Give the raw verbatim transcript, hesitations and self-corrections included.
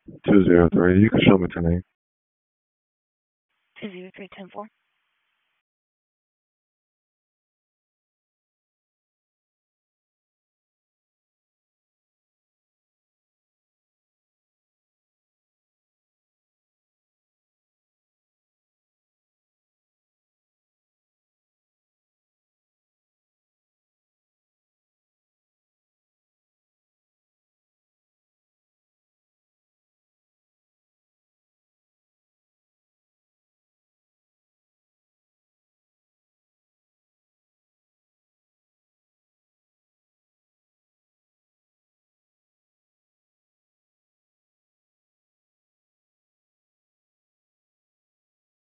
Two zero three. You can show me tonight. Two zero three ten four.